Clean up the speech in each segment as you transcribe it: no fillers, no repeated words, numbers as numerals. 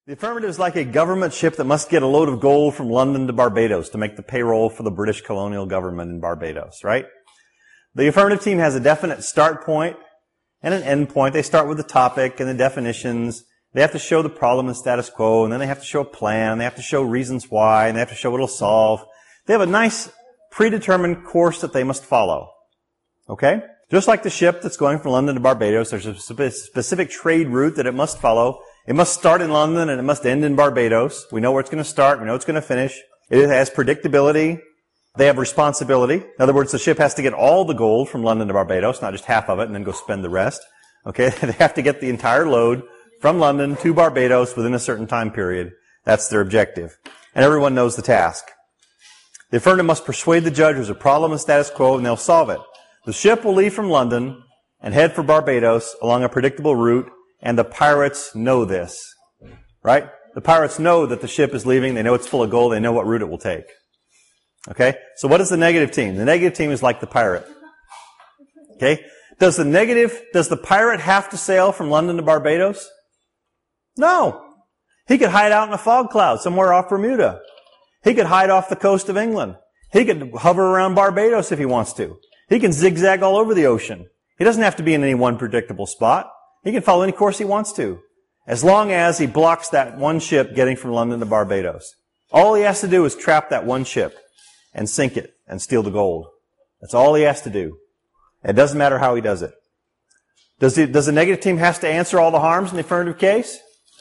The affirmative is like a government ship that must get a load of gold from London to Barbados to make the payroll for the British colonial government in Barbados, right? The affirmative team has a definite start point and an end point. They start with the topic and the definitions. They have to show the problem and status quo, and then they have to show a plan. They have to show reasons why, and they have to show what it'll solve. They have a nice predetermined course that they must follow. Okay? Just like the ship that's going from London to Barbados, there's a specific trade route that it must follow. It must start in London and it must end in Barbados. We know where it's going to start. We know it's going to finish. It has predictability. They have responsibility. In other words, the ship has to get all the gold from London to Barbados, not just half of it and then go spend the rest. Okay? They have to get the entire load from London to Barbados within a certain time period. That's their objective. And everyone knows the task. The affirmative must persuade the judge there's a problem in status quo and they'll solve it. The ship will leave from London and head for Barbados along a predictable route, and the pirates know this. Right? The pirates know that the ship is leaving. They know it's full of gold. They know what route it will take. Okay? So what is the negative team? The negative team is like the pirate. Okay? Does the pirate have to sail from London to Barbados? No. He could hide out in a fog cloud somewhere off Bermuda. He could hide off the coast of England. He could hover around Barbados if he wants to. He can zigzag all over the ocean. He doesn't have to be in any one predictable spot. He can follow any course he wants to, as long as he blocks that one ship getting from London to Barbados. All he has to do is trap that one ship and sink it and steal the gold. That's all he has to do. It doesn't matter how he does it. Does the negative team have to answer all the harms in the affirmative case?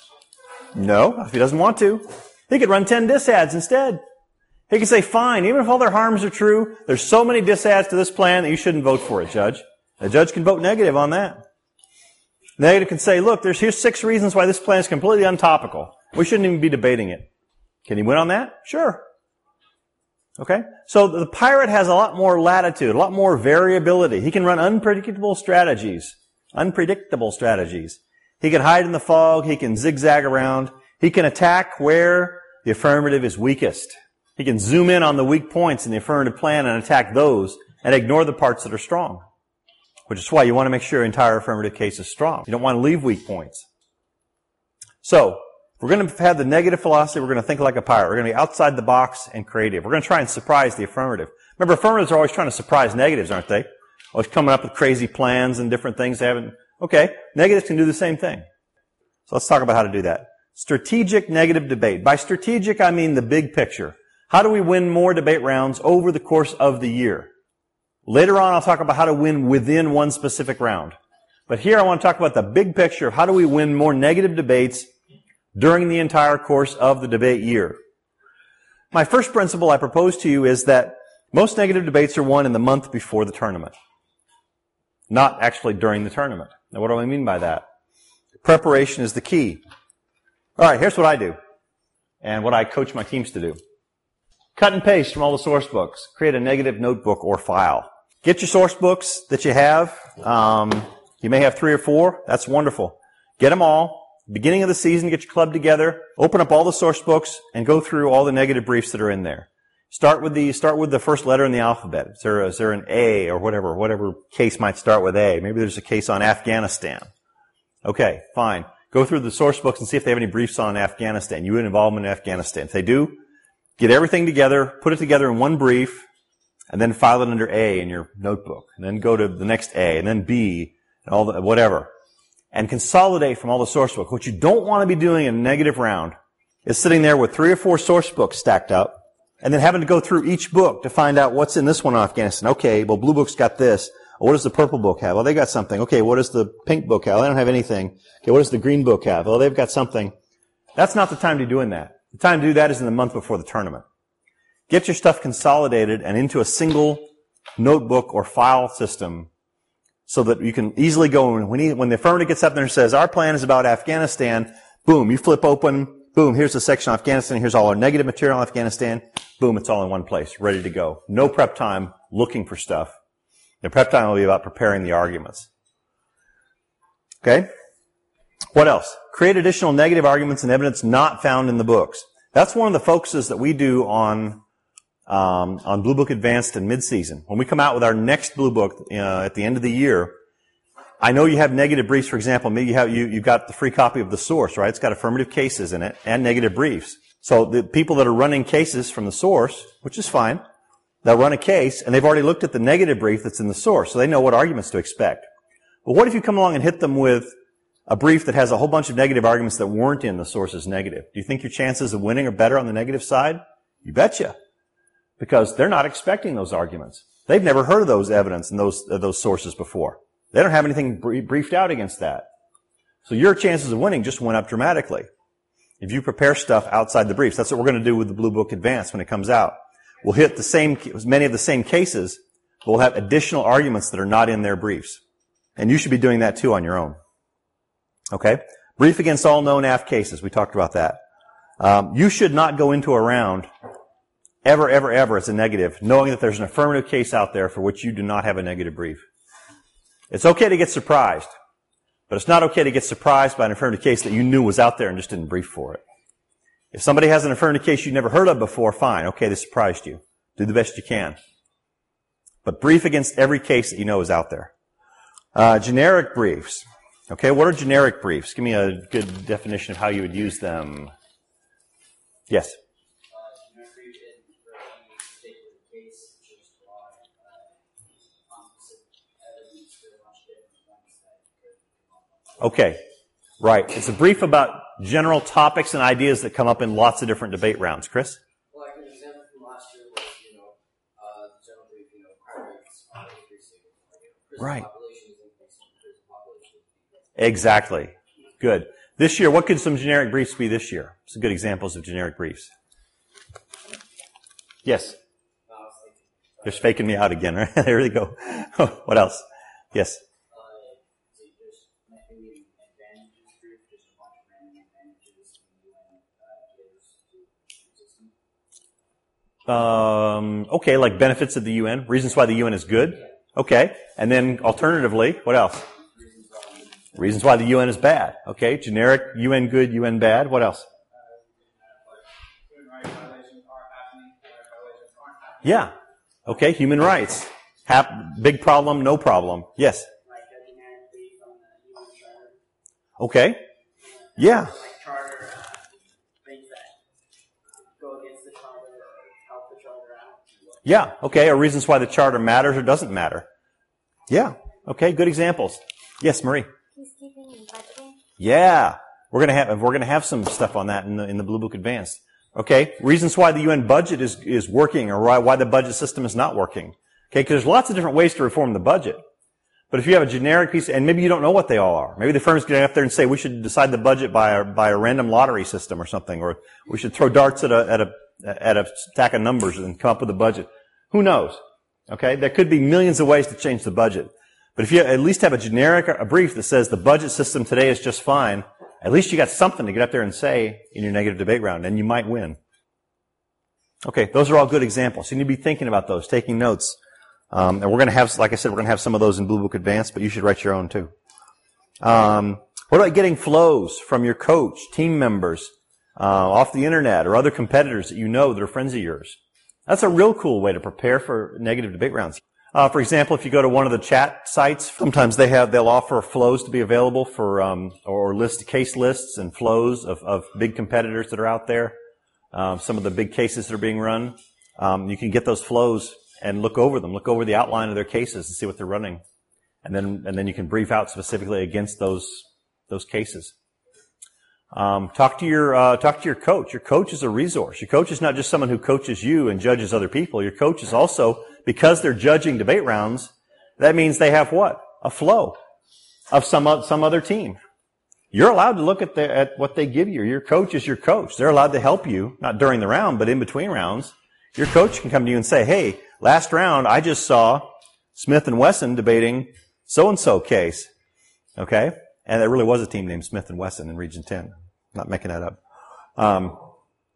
No, if he doesn't want to. He could run 10 disads instead. He could say, fine, even if all their harms are true, there's so many disads to this plan that you shouldn't vote for it, Judge. The judge can vote negative on that. The negative can say, look, here's 6 reasons why this plan is completely untopical. We shouldn't even be debating it. Can he win on that? Sure. Okay? So the pirate has a lot more latitude, a lot more variability. He can run unpredictable strategies. He can hide in the fog. He can zigzag around. He can attack where the affirmative is weakest. He can zoom in on the weak points in the affirmative plan and attack those and ignore the parts that are strong. Which is why you want to make sure your entire affirmative case is strong. You don't want to leave weak points. So, if we're going to have the negative philosophy, we're going to think like a pirate. We're going to be outside the box and creative. We're going to try and surprise the affirmative. Remember, affirmatives are always trying to surprise negatives, aren't they? Always coming up with crazy plans and different things they haven't. Okay, negatives can do the same thing. So let's talk about how to do that. Strategic negative debate. By strategic, I mean the big picture. How do we win more debate rounds over the course of the year? Later on, I'll talk about how to win within one specific round. But here I want to talk about the big picture of how do we win more negative debates during the entire course of the debate year. My first principle I propose to you is that most negative debates are won in the month before the tournament. Not actually during the tournament. Now, what do I mean by that? Preparation is the key. All right, here's what I do and what I coach my teams to do. Cut and paste from all the source books. Create a negative notebook or file. Get your source books that you have. You may have 3 or 4. That's wonderful. Get them all. Beginning of the season, get your club together. Open up all the source books and go through all the negative briefs that are in there. Start with the first letter in the alphabet. Is there an A or whatever case might start with A? Maybe there's a case on Afghanistan. Okay, fine. Go through the source books and see if they have any briefs on Afghanistan. You had involvement in Afghanistan. If they do, get everything together, put it together in one brief, and then file it under A in your notebook. And then go to the next A, and then B, and all the, whatever. And consolidate from all the source books. What you don't want to be doing in a negative round is sitting there with 3 or 4 source books stacked up, and then having to go through each book to find out what's in this one on Afghanistan. Okay, well, Blue Book's got this. What does the Purple Book have? Well, they got something. Okay, what does the Pink Book have? They don't have anything. Okay, what does the Green Book have? Well, they've got something. That's not the time to be doing that. The time to do that is in the month before the tournament. Get your stuff consolidated and into a single notebook or file system so that you can easily go and when the affirmative gets up there and says, our plan is about Afghanistan, boom, you flip open, boom, here's the section on Afghanistan, here's all our negative material on Afghanistan, boom, it's all in one place, ready to go. No prep time looking for stuff. The prep time will be about preparing the arguments. Okay? What else? Create additional negative arguments and evidence not found in the books. That's one of the focuses that we do on Blue Book Advanced and mid-season. When we come out with our next Blue Book at the end of the year, I know you have negative briefs, for example. Maybe you've got the free copy of The Source, right? It's got affirmative cases in it and negative briefs. So the people that are running cases from The Source, which is fine, they'll run a case and they've already looked at the negative brief that's in The Source, so they know what arguments to expect. But what if you come along and hit them with a brief that has a whole bunch of negative arguments that weren't in The Source's negative? Do you think your chances of winning are better on the negative side? You betcha. Because they're not expecting those arguments. They've never heard of those evidence and those sources before. They don't have anything briefed out against that. So your chances of winning just went up dramatically. If you prepare stuff outside the briefs, that's what we're going to do with the Blue Book Advanced when it comes out. We'll hit many of the same cases, but we'll have additional arguments that are not in their briefs. And you should be doing that too on your own. Okay? Brief against all known AF cases. We talked about that. You should not go into a round ever as a negative, knowing that there's an affirmative case out there for which you do not have a negative brief. It's okay to get surprised, but it's not okay to get surprised by an affirmative case that you knew was out there and just didn't brief for it. If somebody has an affirmative case you've never heard of before, fine. Okay, they surprised you. Do the best you can. But brief against every case that you know is out there. Generic briefs. Okay, what are generic briefs? Give me a good definition of how you would use them. Yes? Okay, right. It's a brief about general topics and ideas that come up in lots of different debate rounds. Chris? Well, like an example from last year was, the general brief, crime rates are increasing. Prison Right. population is increasing. Prison population is decreasing. Exactly. Good. This year, what could some generic briefs be this year? Some good examples of generic briefs. Yes? They're faking me out again, right? There they go. What else? Yes? Okay, like benefits of the UN, reasons why the UN is good. Okay, and then alternatively, what else? Reasons why the UN is bad. Okay, generic, UN good, UN bad. What else? Yeah. Okay, human rights. Big problem, no problem. Yes. Okay. Yeah. Yeah, okay, or reasons why the charter matters or doesn't matter. Yeah, okay, good examples. Yes, Marie? Peacekeeping and budgeting. Yeah, we're gonna have some stuff on that in the Blue Book Advanced. Okay, reasons why the UN budget is working or why the budget system is not working. Okay, because there's lots of different ways to reform the budget. But if you have a generic piece, and maybe you don't know what they all are. Maybe the firm's getting up there and say we should decide the budget by a random lottery system or something, or we should throw darts at a stack of numbers and come up with a budget. Who knows? Okay, there could be millions of ways to change the budget. But if you at least have a brief that says the budget system today is just fine, at least you got something to get up there and say in your negative debate round, and you might win. Okay, those are all good examples. You need to be thinking about those, taking notes. And we're going to have, like I said, we're going to have some of those in Blue Book Advanced, but you should write your own too. What about getting flows from your coach, team members, off the internet, or other competitors that you know that are friends of yours? That's a real cool way to prepare for negative debate rounds. For example, if you go to one of the chat sites, sometimes they'll offer flows to be available for, or case lists and flows of big competitors that are out there. Some of the big cases that are being run. You can get those flows and look over them, look over the outline of their cases and see what they're running. And then you can brief out specifically against those cases. Talk to your coach. Your coach is a resource. Your coach is not just someone who coaches you and judges other people. Your coach is also, because they're judging debate rounds, that means they have what? A flow of some other team. You're allowed to look at what they give you. Your coach is your coach. They're allowed to help you, not during the round, but in between rounds. Your coach can come to you and say, hey, last round I just saw Smith and Wesson debating so-and-so case. Okay? And there really was a team named Smith and Wesson in Region 10. I'm not making that up.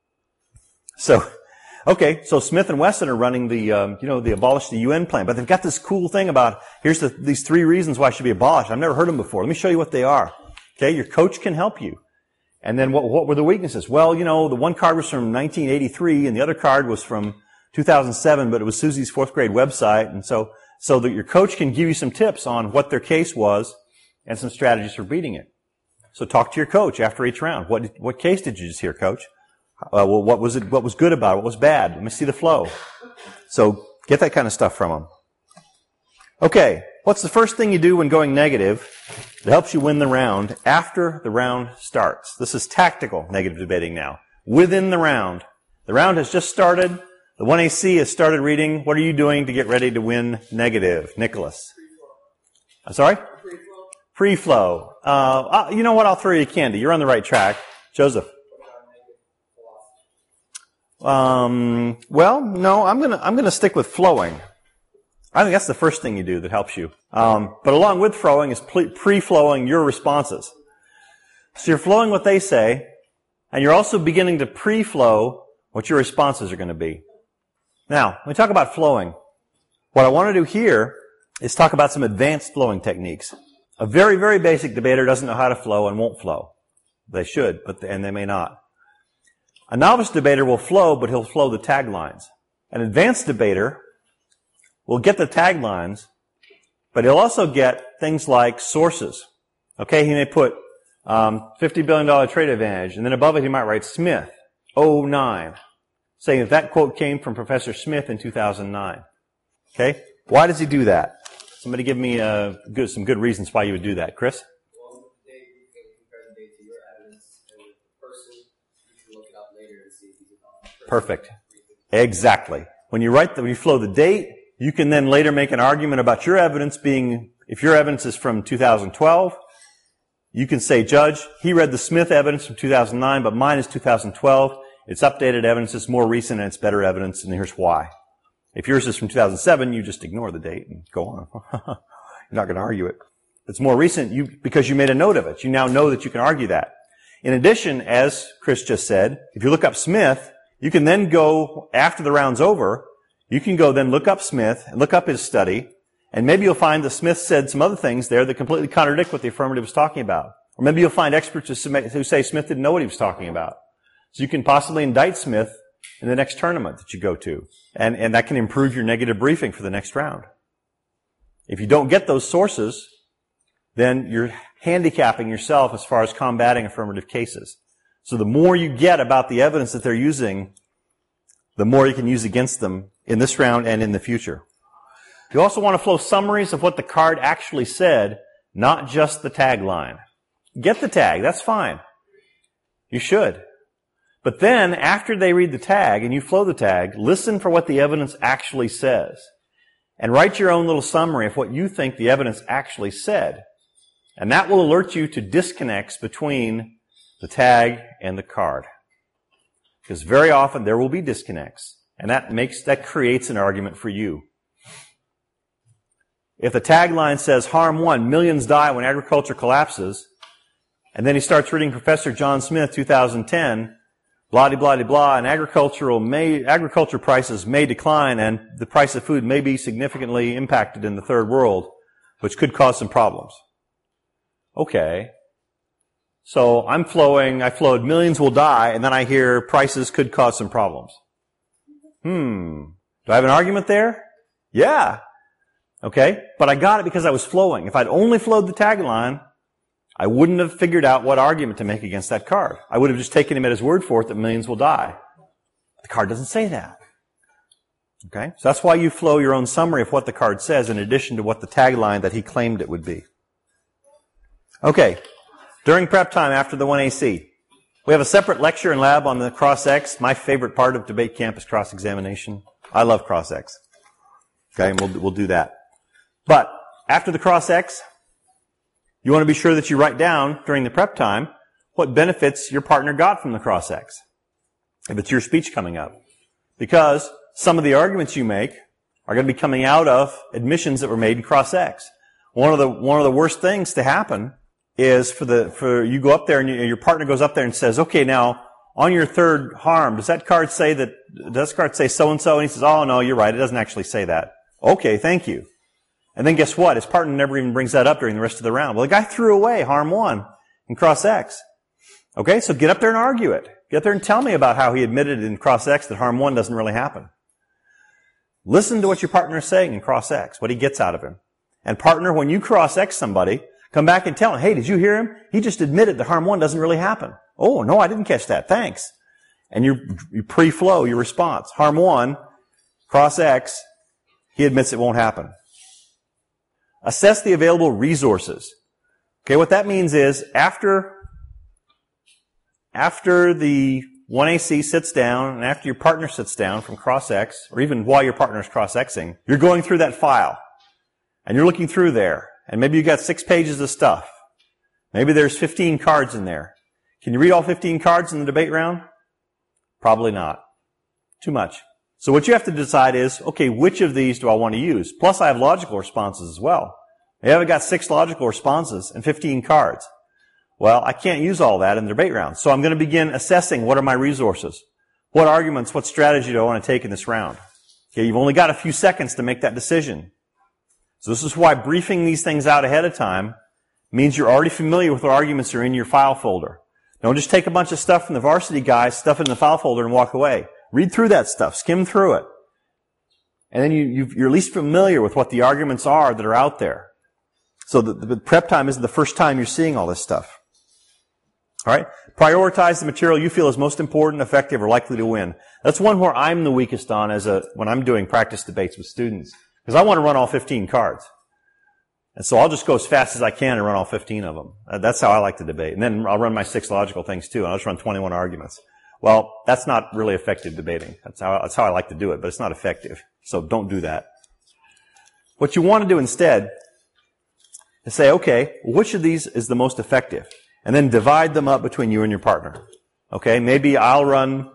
So Smith and Wesson are running the abolish the UN plan, but they've got this cool thing about, here's these 3 reasons why it should be abolished. I've never heard them before. Let me show you what they are. Okay? Your coach can help you. And then what were the weaknesses? Well, the one card was from 1983 and the other card was from 2007, but it was Susie's 4th grade website. And so that your coach can give you some tips on what their case was and some strategies for beating it. So talk to your coach after each round. What case did you just hear, coach? Well, what was good about it? What was bad? Let me see the flow. So get that kind of stuff from them. Okay, what's the first thing you do when going negative that helps you win the round after the round starts? This is tactical negative debating now. Within the round. The round has just started. The 1AC has started reading. What are you doing to get ready to win negative? Nicholas. I'm sorry? Free flow. You know what? I'll throw you a candy. You're on the right track. Joseph. Well, no, I'm gonna stick with flowing. I think that's the first thing you do that helps you. But along with flowing is pre-flowing your responses. So you're flowing what they say, and you're also beginning to pre-flow what your responses are going to be. Now, when we talk about flowing, what I want to do here is talk about some advanced flowing techniques. A very, very basic debater doesn't know how to flow and won't flow. They should, and they may not. A novice debater will flow, but he'll flow the taglines. An advanced debater will get the taglines, but he'll also get things like sources. Okay, he may put $50 billion trade advantage, and then above it he might write Smith, 09, saying that quote came from Professor Smith in 2009. Okay, why does he do that? Somebody give me some good reasons why you would do that. Chris? Well, today you can compare the date to your evidence, and with the person, you can look it up later and see if he's a Perfect. Exactly. When you flow the date, you can then later make an argument about your evidence being, if your evidence is from 2012, you can say, Judge, he read the Smith evidence from 2009, but mine is 2012. It's updated evidence, it's more recent, and it's better evidence, and here's why. If yours is from 2007, you just ignore the date and go on. You're not going to argue it. If it's more recent, because you made a note of it. You now know that you can argue that. In addition, as Chris just said, if you look up Smith, you can then go, after the round's over, you can go then look up Smith and look up his study, and maybe you'll find that Smith said some other things there that completely contradict what the affirmative was talking about. Or maybe you'll find experts who say Smith didn't know what he was talking about. So you can possibly indict Smith in the next tournament that you go to. And that can improve your negative briefing for the next round. If you don't get those sources, then you're handicapping yourself as far as combating affirmative cases. So the more you get about the evidence that they're using, the more you can use against them in this round and in the future. You also want to flow summaries of what the card actually said, not just the tagline. Get the tag, that's fine. You should. But then, after they read the tag and you flow the tag, listen for what the evidence actually says. And write your own little summary of what you think the evidence actually said. And that will alert you to disconnects between the tag and the card. Because very often there will be disconnects. And that creates an argument for you. If the tagline says, harm 1, millions die when agriculture collapses, and then he starts reading Professor John Smith, 2010, blah-de-blah-de-blah, and agriculture prices may decline and the price of food may be significantly impacted in the third world, which could cause some problems. Okay. So I flowed millions will die, and then I hear prices could cause some problems. Do I have an argument there? Yeah. Okay. But I got it because I was flowing. If I'd only flowed the tagline, I wouldn't have figured out what argument to make against that card. I would have just taken him at his word for it that millions will die. The card doesn't say that. Okay? So that's why you flow your own summary of what the card says in addition to what the tagline that he claimed it would be. Okay. During prep time after the 1AC, we have a separate lecture and lab on the cross-X. My favorite part of debate camp is cross-examination. I love cross-X. Okay, and we'll do that. But after the cross-X, you want to be sure that you write down during the prep time what benefits your partner got from the cross-X, if it's your speech coming up. Because some of the arguments you make are going to be coming out of admissions that were made in cross-X. One of the worst things to happen is for you go up there and your partner goes up there and says, okay, now on your third harm, does that card say so and so? And he says, oh no, you're right, it doesn't actually say that. Okay, thank you. And then guess what? His partner never even brings that up during the rest of the round. Well, the guy threw away harm 1 in cross-X. Okay, so get up there and argue it. Get up there and tell me about how he admitted in cross-X that harm 1 doesn't really happen. Listen to what your partner is saying in cross-X, what he gets out of him. And partner, when you cross-X somebody, Come back and tell him, hey, did you hear him? He just admitted that harm 1 doesn't really happen. Oh, no, I didn't catch that. Thanks. And you pre-flow your response. Harm 1, cross X, he admits it won't happen. Assess the available resources. Okay, what that means is after the 1AC sits down and after your partner sits down from cross X, or even while your partner is cross Xing, you're going through that file. And you're looking through there. And maybe you've got 6 pages of stuff. Maybe there's 15 cards in there. Can you read all 15 cards in the debate round? Probably not. Too much. So what you have to decide is, okay, which of these do I want to use? Plus I have logical responses as well. Maybe I've got 6 logical responses and 15 cards. Well, I can't use all that in the debate round. So I'm going to begin assessing what are my resources. What arguments, what strategy do I want to take in this round? Okay, you've only got a few seconds to make that decision. So this is why briefing these things out ahead of time means you're already familiar with what arguments are in your file folder. Don't just take a bunch of stuff from the varsity guys, stuff it in the file folder and walk away. Read through that stuff, skim through it. And then you're at least familiar with what the arguments are that are out there. So the prep time isn't the first time you're seeing all this stuff. All right? Prioritize the material you feel is most important, effective, or likely to win. That's one where I'm the weakest on when I'm doing practice debates with students. Because I want to run all 15 cards. And so I'll just go as fast as I can and run all 15 of them. That's how I like to debate. And then I'll run my 6 logical things too, and I'll just run 21 arguments. Well, that's not really effective debating. That's how I like to do it, but it's not effective. So don't do that. What you want to do instead is say, okay, which of these is the most effective? And then divide them up between you and your partner. Okay, maybe I'll run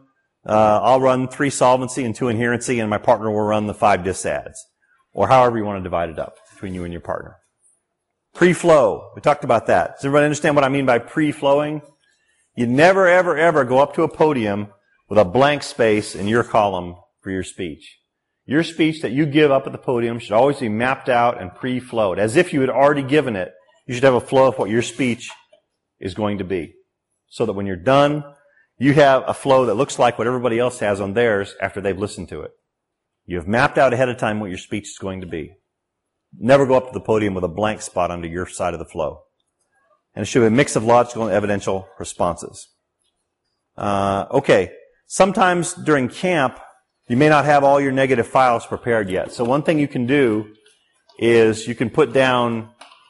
3 solvency and 2 inherency, and my partner will run the 5 disads. Or however you want to divide it up between you and your partner. Pre-flow. We talked about that. Does everybody understand what I mean by pre-flowing? You never, ever, ever go up to a podium with a blank space in your column for your speech. Your speech that you give up at the podium should always be mapped out and pre-flowed. As if you had already given it, you should have a flow of what your speech is going to be. So that when you're done, you have a flow that looks like what everybody else has on theirs after they've listened to it. You have mapped out ahead of time what your speech is going to be. Never go up to the podium with a blank spot under your side of the flow. And it should be a mix of logical and evidential responses. Okay. Sometimes during camp, you may not have all your negative files prepared yet. So one thing you can do is you can put down,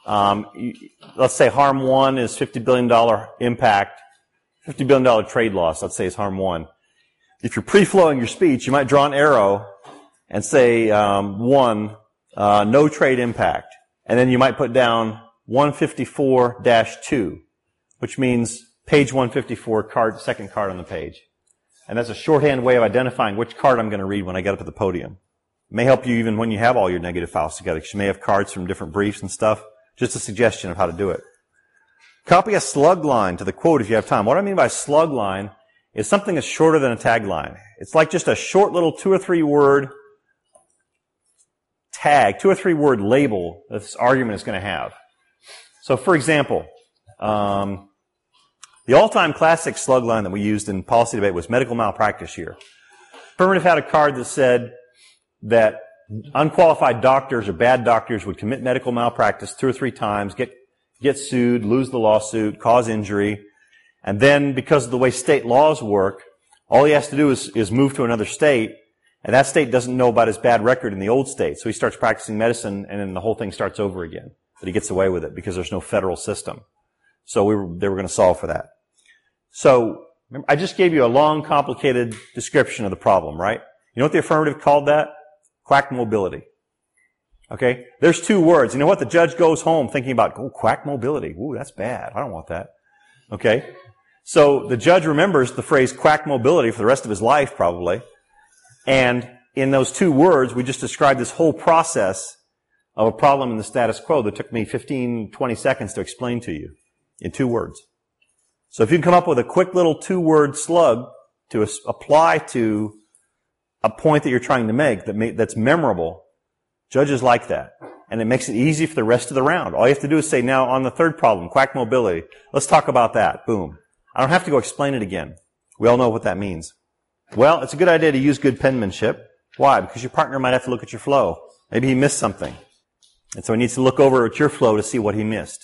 let's say harm 1 is $50 billion impact, $50 billion trade loss, let's say is harm 1. If you're pre-flowing your speech, you might draw an arrow and say 1, no trade impact. And then you might put down 154-2, which means page 154, second card on the page. And that's a shorthand way of identifying which card I'm going to read when I get up to the podium. It may help you even when you have all your negative files together, because you may have cards from different briefs and stuff. Just a suggestion of how to do it. Copy a slug line to the quote if you have time. What I mean by slug line is something that's shorter than a tagline. It's like just a short little 2 or 3 word tag, 2 or 3 word label that this argument is going to have. So for example, the all-time classic slug line that we used in policy debate was medical malpractice year. Affirmative had a card that said that unqualified doctors or bad doctors would commit medical malpractice 2 or 3 times, get sued, lose the lawsuit, cause injury, and then because of the way state laws work, all he has to do is move to another state, and that state doesn't know about his bad record in the old state, so he starts practicing medicine, and then the whole thing starts over again. But he gets away with it because there's no federal system. So they were going to solve for that. So remember, I just gave you a long, complicated description of the problem, right? You know what the affirmative called that? Quack mobility. Okay? There's 2 words. You know what? The judge goes home thinking about, quack mobility. Ooh, that's bad. I don't want that. Okay? So the judge remembers the phrase quack mobility for the rest of his life, probably. And in those 2 words, we just described this whole process of a problem in the status quo that took me 15, 20 seconds to explain to you in 2 words. So if you can come up with a quick little 2-word slug to apply to a point that you're trying to make that's memorable, judges like that. And it makes it easy for the rest of the round. All you have to do is say, now on the 3rd problem, quack mobility, let's talk about that. Boom. I don't have to go explain it again. We all know what that means. Well, it's a good idea to use good penmanship. Why? Because your partner might have to look at your flow. Maybe he missed something. And so he needs to look over at your flow to see what he missed.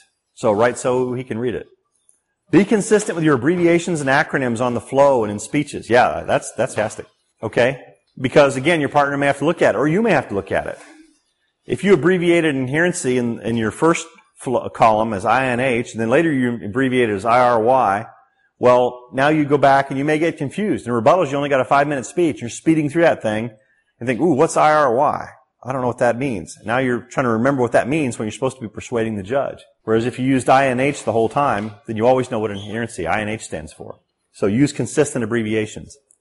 So write so he can read it. Be consistent with your abbreviations and acronyms on the flow and in speeches. Yeah, that's fantastic. Okay? Because again, your partner may have to look at it, or you may have to look at it. If you abbreviated inherency in your first column as INH, and then later you abbreviate it as IRY, well, now you go back and you may get confused. In rebuttals, you only got a 5-minute speech. You're speeding through that thing and think, ooh, what's IRY? I don't know what that means. Now you're trying to remember what that means when you're supposed to be persuading the judge. Whereas if you used INH the whole time, then you always know what inherency, INH, stands for. So use consistent abbreviations.